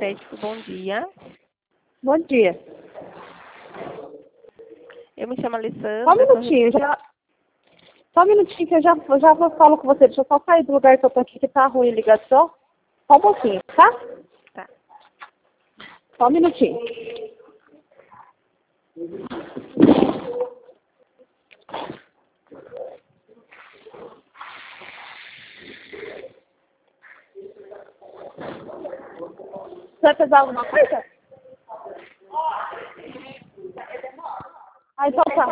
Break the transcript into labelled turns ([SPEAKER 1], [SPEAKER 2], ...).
[SPEAKER 1] Crédito, bom dia.
[SPEAKER 2] Bom dia.
[SPEAKER 1] Eu me chamo Alessandra.
[SPEAKER 2] Só um minutinho, Só um minutinho que eu já falo com você. Deixa eu só sair do lugar que eu tô aqui, que tá ruim a ligação. Só um pouquinho, tá?
[SPEAKER 1] Tá.
[SPEAKER 2] Só um minutinho. Você vai fazer alguma coisa? Ah, então tá.